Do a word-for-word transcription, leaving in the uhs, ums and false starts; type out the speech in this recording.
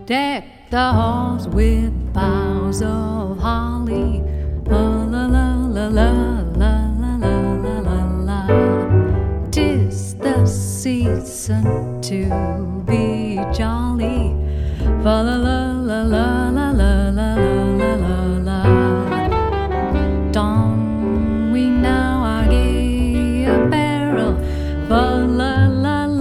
Deck the halls with boughs of holly. La la la la la la la la la la. 'Tis the season to be jolly. Fa la la la la la la la la la la. Don we now our gay apparel. Fa la la